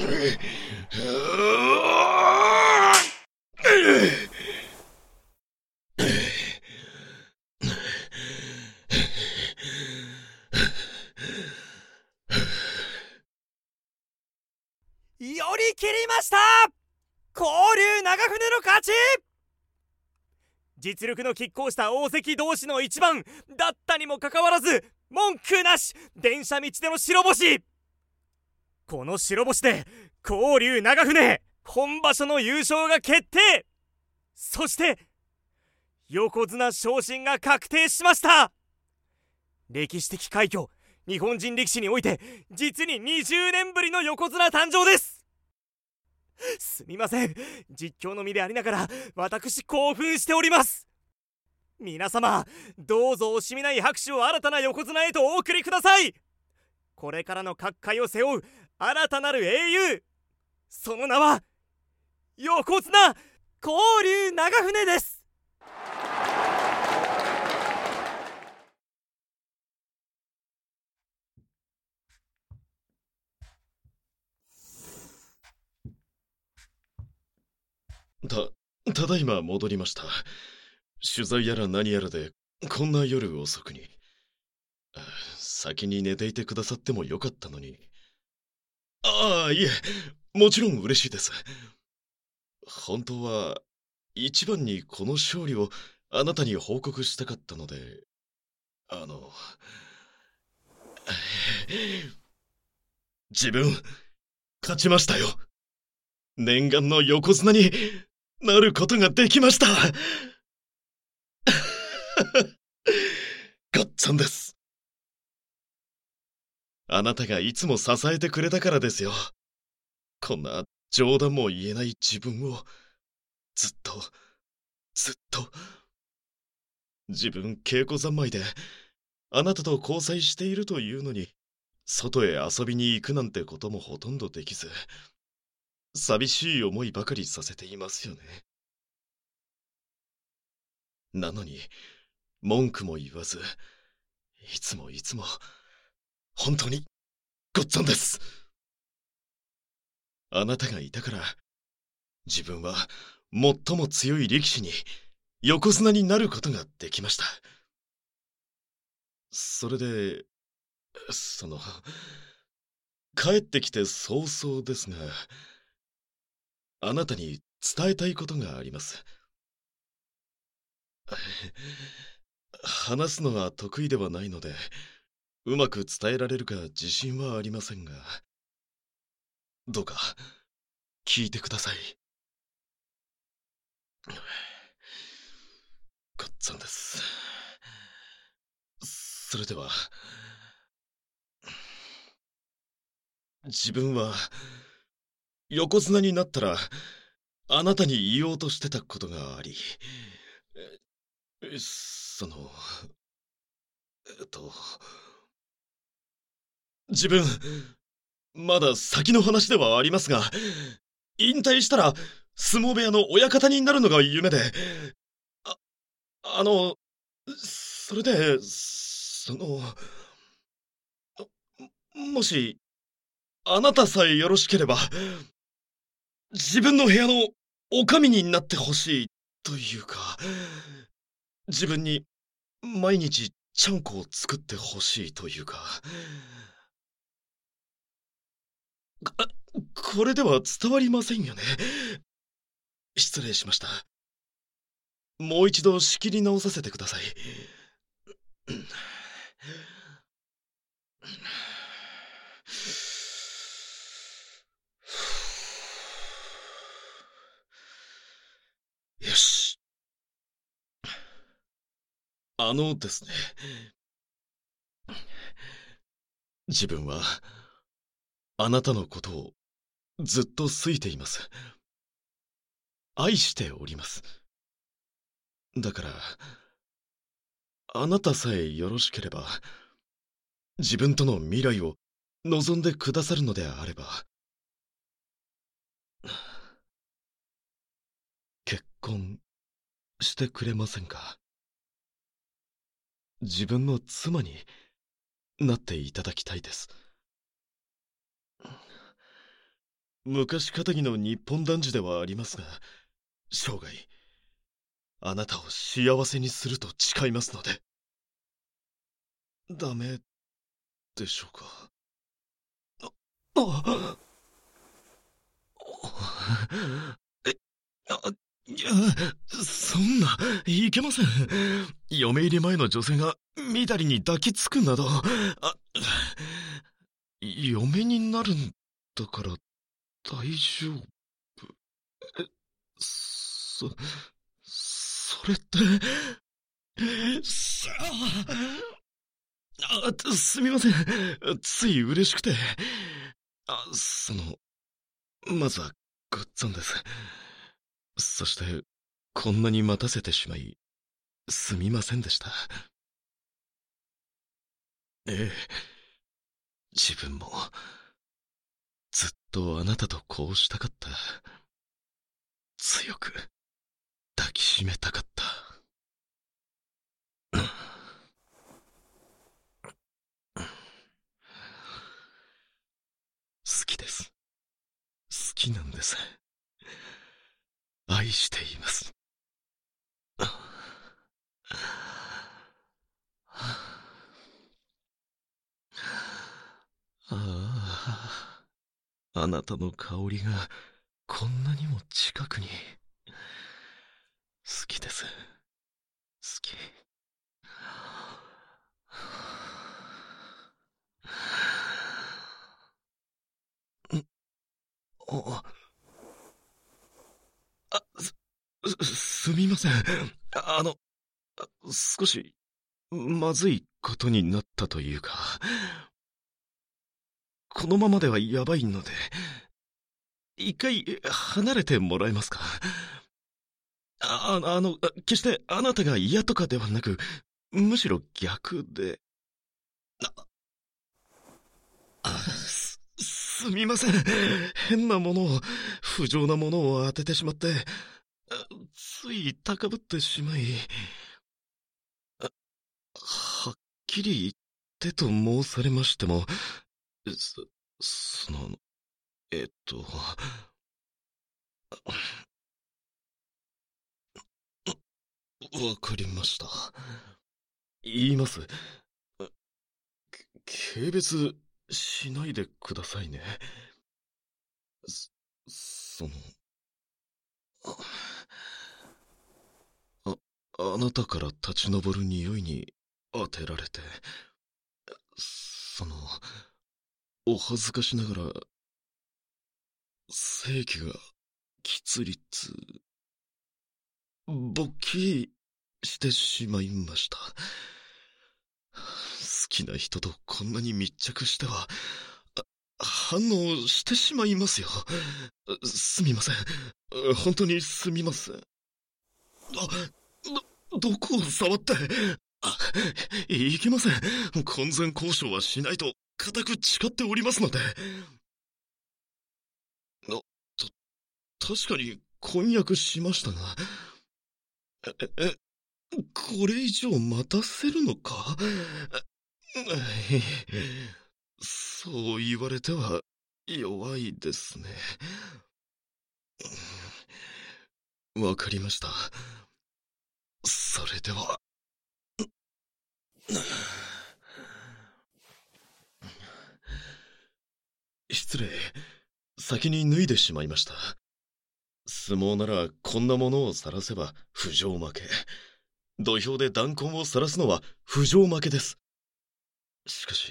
寄り切りました。広竜長船の勝ち。実力の拮抗した大関同士の一番だったにもかかわらず、文句なし電車道での白星。この白星で広竜長船本場所の優勝が決定。そして横綱昇進が確定しました。歴史的快挙、日本人力士において実に20年ぶりの横綱誕生です。すみません、実況の身でありながら私興奮しております。皆様どうぞ惜しみない拍手を新たな横綱へとお送りください。これからの各界を背負う新たなる英雄、その名は横綱広竜長船です。 ただいま戻りました。取材やら何やらでこんな夜遅くに。先に寝ていてくださってもよかったのに。ああ、いえ、もちろん嬉しいです。本当は一番にこの勝利をあなたに報告したかったので、自分勝ちましたよ。念願の横綱になることができました。ごっつぁんです。あなたがいつも支えてくれたからですよ。こんな冗談も言えない自分をずっと自分稽古三昧であなたと交際しているというのに、外へ遊びに行くなんてこともほとんどできず、寂しい思いばかりさせていますよね。なのに文句も言わず、いつも本当にごっつぁんです。あなたがいたから自分は最も強い力士に、横綱になることができました。それで帰ってきて早々ですが、あなたに伝えたいことがあります。話すのは得意ではないので、うまく伝えられるか自信はありませんが、どうか聞いてください。ごっつぁんです。それでは、自分は横綱になったらあなたに言おうとしてたことがあり、自分まだ先の話ではありますが、引退したら相撲部屋の親方になるのが夢で、ああのそれでもしあなたさえよろしければ、自分の部屋のお上になってほしいというか、自分に毎日ちゃんこを作ってほしいというか。これでは伝わりませんよね。失礼しました。もう一度仕切り直させてください。よし。ですね。自分はあなたのことをずっと好いています。愛しております。だから、あなたさえよろしければ、自分との未来を望んでくださるのであれば、結婚してくれませんか？自分の妻になっていただきたいです。 昔かたぎの日本男児ではありますが、生涯あなたを幸せにすると誓いますので。ダメでしょうか。いや、そんな、いけません。嫁入り前の女性がみだりに抱きつくなど、嫁になるんだから大丈夫。それって、すみません。つい嬉しくて。まずは、ごっつんです。そして、こんなに待たせてしまい、すみませんでした。ええ、自分も、ずっとあなたとこうしたかった。強く、抱きしめたかった。好きです。好きなんです。愛しています。ああ、あなたの香りがこんなにも近くに。好きです。好き。すみません。少し、まずいことになったというか、このままではやばいので、一回離れてもらえますか？決してあなたが嫌とかではなく、むしろ逆で。すみません。変なものを、不浄なものを当ててしまって、つい高ぶってしまい、はっきり言ってと申されましても、その、えっと、わかりました。言います。軽蔑しないでくださいね。その、あなたから立ち上る匂いに当てられて、お恥ずかしながら、性器が、喫立、勃起してしまいました。好きな人とこんなに密着しては、反応してしまいますよ。すみません。本当にすみません。どこを触って。いけません。婚前交渉はしないと固く誓っておりますので。確かに婚約しましたが。これ以上待たせるのか？そう言われては弱いですね。わかりました。それでは。失礼。先に脱いでしまいました。相撲ならこんなものを晒せば不条負け。土俵で弾痕を晒すのは不条負けです。しかし、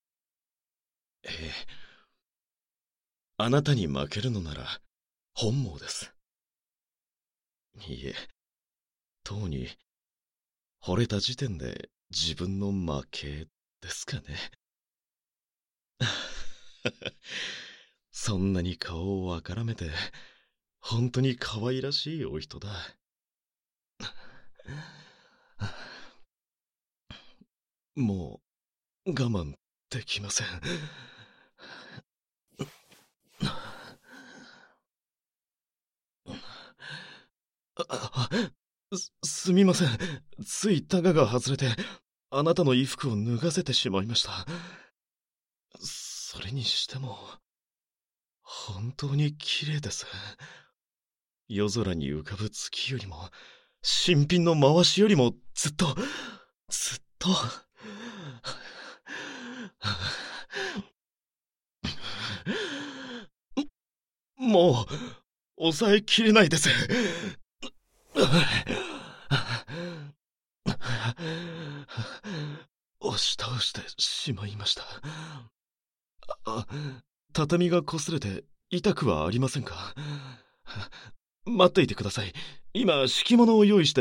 あなたに負けるのなら本望です。いいえ、とうに惚れた時点で自分の負けですかね。そんなに顔をあからめて本当に可愛らしいお人だ。もう我慢できません。すみません。ついタガが外れてあなたの衣服を脱がせてしまいました。それにしても本当に綺麗です。夜空に浮かぶ月よりも、新品の回しよりもずっと。もう、抑えきれないです。押し倒してしまいました。畳が擦れて痛くはありませんか？待っていてください。今、敷物を用意して。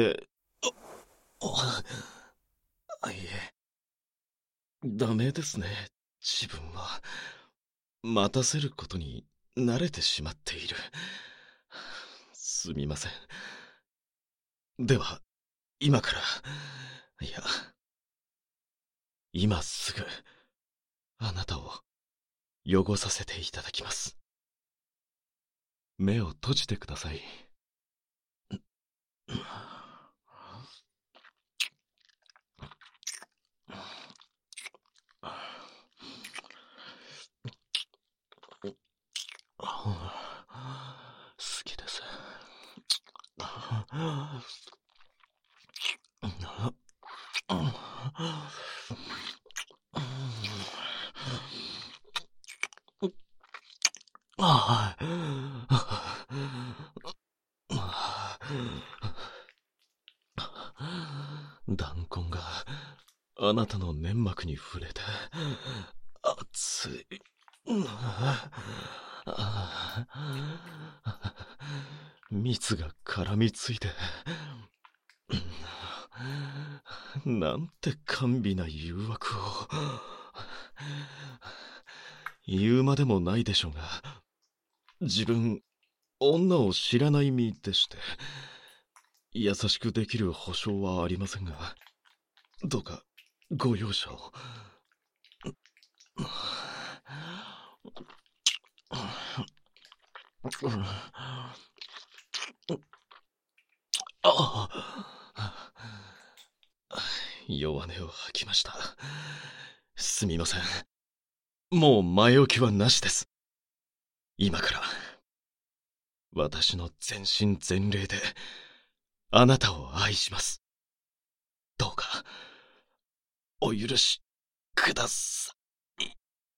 いえ、ダメですね、自分は。待たせることに慣れてしまっている。すみません。では、今から、いや、今すぐ、あなたを汚させていただきます。目を閉じてください。好きです。弾痕があなたの粘膜に触れて熱い。蜜が絡みついて、なんて甘美な誘惑を。言うまでもないでしょうが、自分、女を知らない身でして、優しくできる保証はありませんが、どうかご容赦を。弱音を吐きました。すみません。もう前置きはなしです。今から私の全身全霊であなたを愛します。どうかお許しください。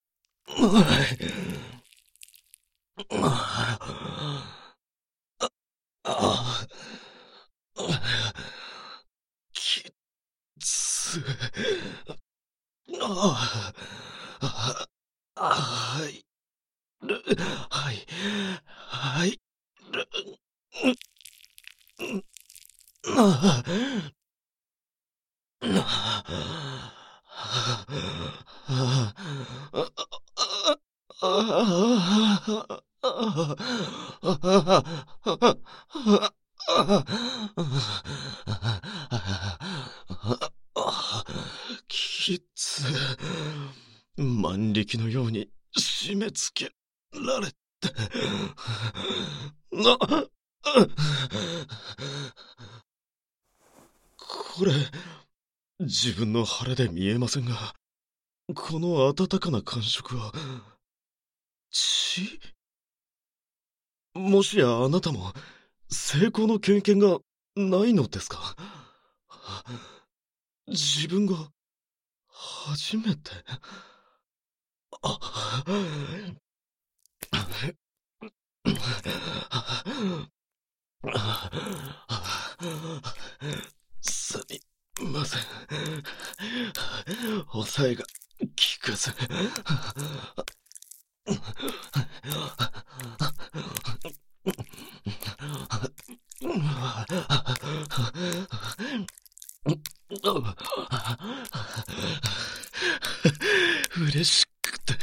きつ。はいる。きつ。万力のように締め付けられて。これ、自分の腹で見えませんが、この温かな感触は、血？もしやあなたも、性交の経験がないのですか？自分が、初めて。すみません。抑えが効かず。嬉しくて。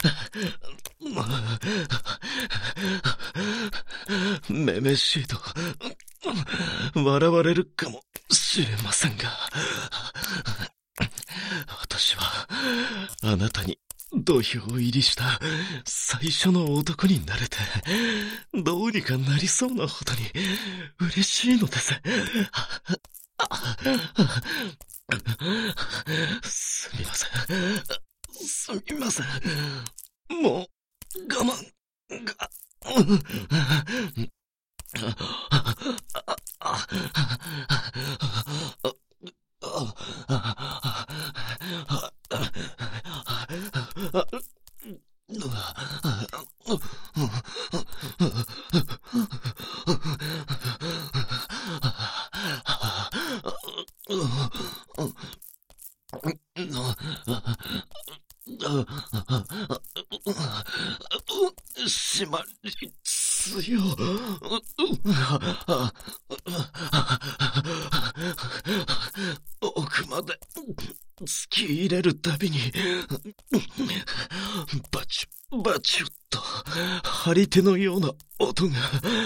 めめしいと笑われるかもしれませんが、私はあなたに土俵入りした最初の男になれて、どうにかなりそうなほどに嬉しいのです。すみません。もう我慢しまりつよ。奥まで突き入れるたびにバチュバチュッと張り手のような音が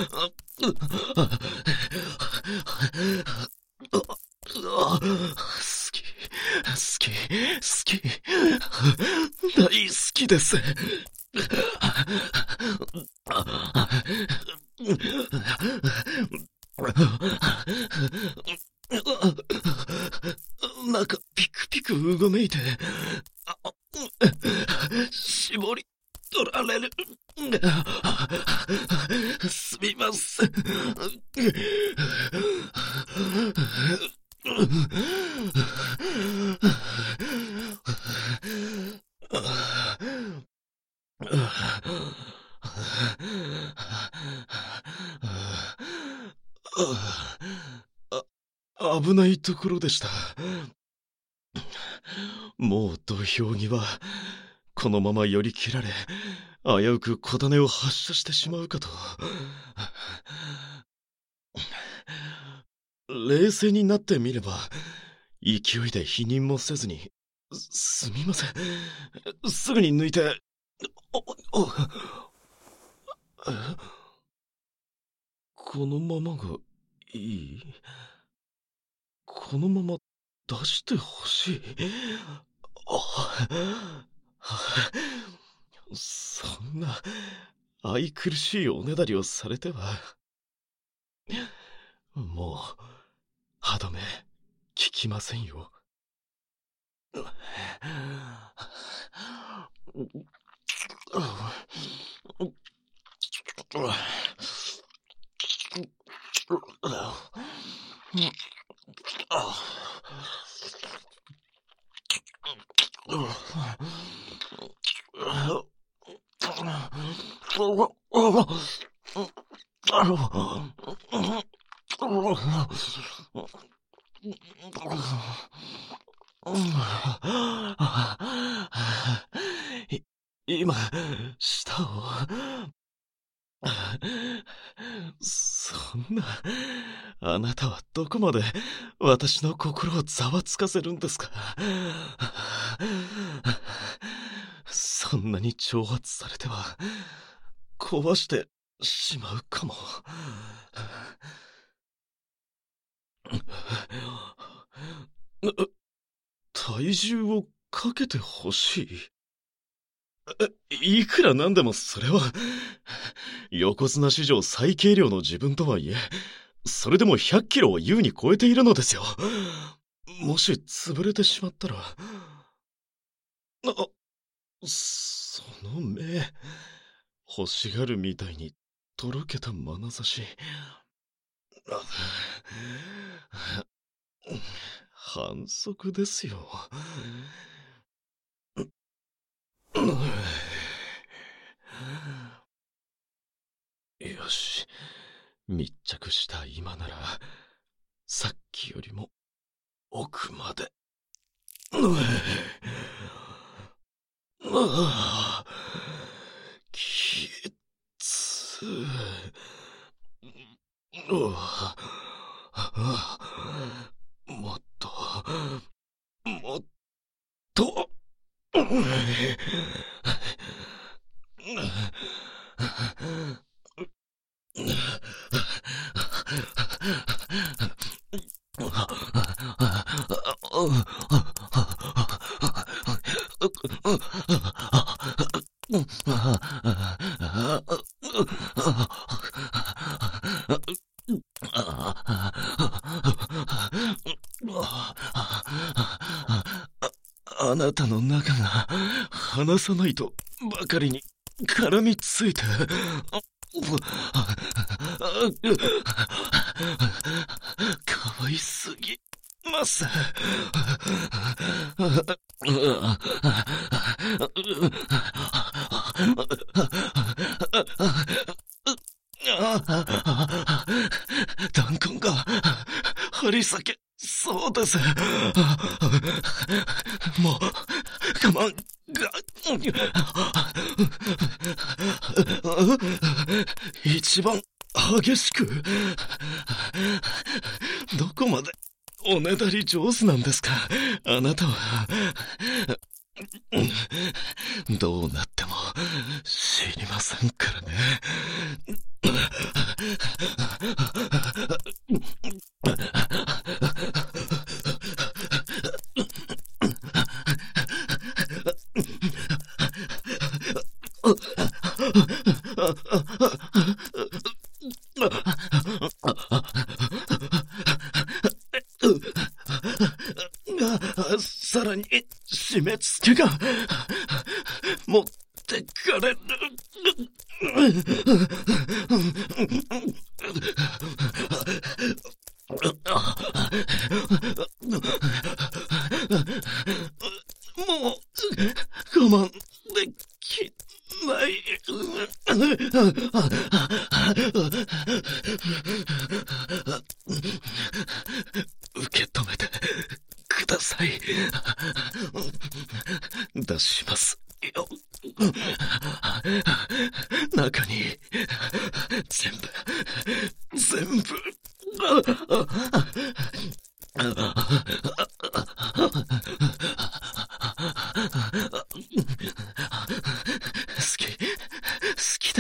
好き好き好き大好きです。中ピクピクうごめいて絞り取られる。すみません。危ないところでした。もう土俵際、このまま寄り切られ、危うく小種を発射してしまうかと。冷静になってみれば、勢いで否認もせずに、すみません。すぐに抜いて、このままがいい？このまま出してほしい。そんな愛くるしいおねだりをされては、もう歯止め効きませんよ。今、舌を。そんな、あなたはどこまで私の心をざわつかせるんですか。そんなに挑発されては壊してしまうかも。体重をかけてほしい。いくらなんでもそれは横綱史上最軽量の自分とはいえ、それでも100キロを優に超えているのですよ。もし潰れてしまったら、その目、欲しがるみたいにとろけた眼差し。反則ですよ。よし、密着した今ならさっきよりも奥まで。きつ。もっともっと。あなたの中が離さないとばかりに絡みついて、かわいすぎます。弾痕が張り裂けそうです。もう我慢が一番激しく。どこまでおねだり上手なんですか、あなたは。どうなっても知りませんからね。さらに締め付けが持ってかれる。もう我慢できない。受け止めてください。出しますよ。中に全部好きです。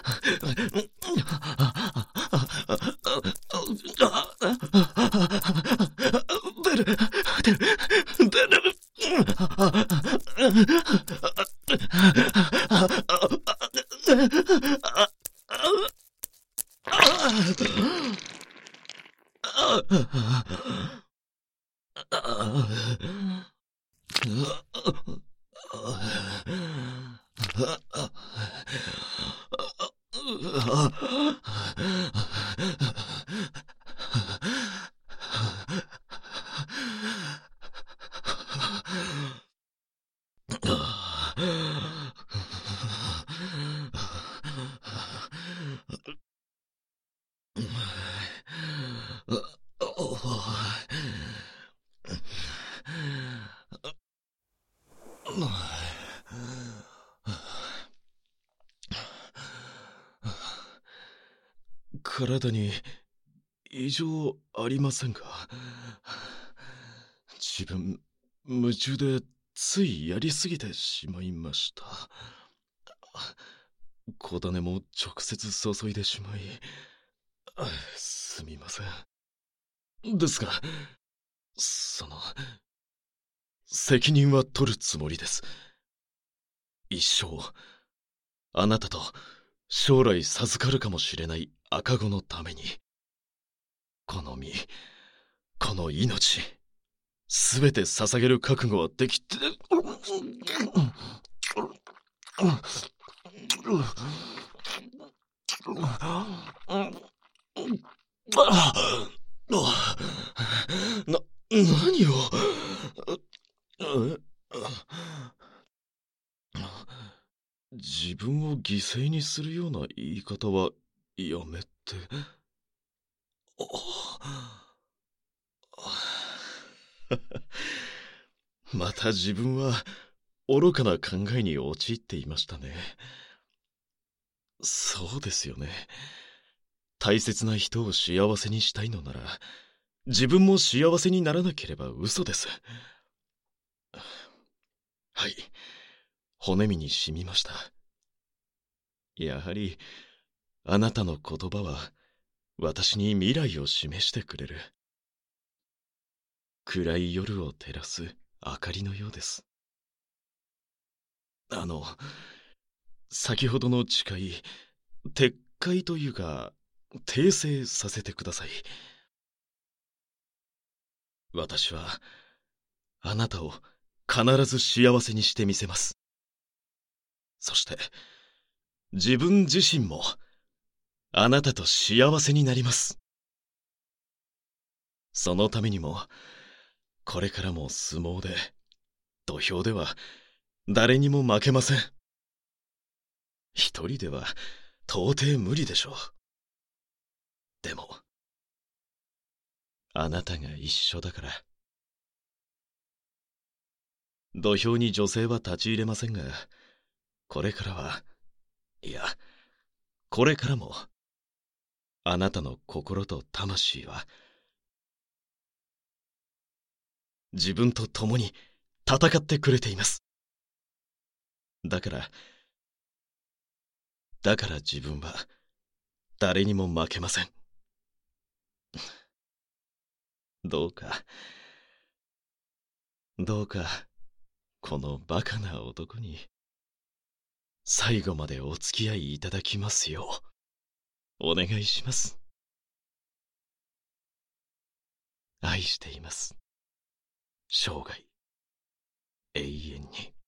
出る。体に異常ありませんか？自分、夢中でついやりすぎてしまいました。小種も直接注いでしまい、すみません。ですが、責任は取るつもりです。一生、あなたと将来授かるかもしれない赤子のために、この身、この命、すべて捧げる覚悟はできて。何を。自分を犠牲にするような言い方はやめて。また自分は愚かな考えに陥っていましたね。そうですよね。大切な人を幸せにしたいのなら、自分も幸せにならなければ嘘です。はい、骨身に染みました。やはりあなたの言葉は私に未来を示してくれる。暗い夜を照らす明かりのようです。先ほどの誓い、撤回というか訂正させてください。私はあなたを必ず幸せにしてみせます。そして自分自身もあなたと幸せになります。そのためにも、これからも相撲で、土俵では誰にも負けません。一人では到底無理でしょう。でも、あなたが一緒だから。土俵に女性は立ち入れませんが、これからは、いや、これからも、あなたの心と魂は、自分と共に戦ってくれています。だから自分は誰にも負けません。どうか、このバカな男に、最後までお付き合いいただきますよう、お願いします。愛しています。生涯、永遠に。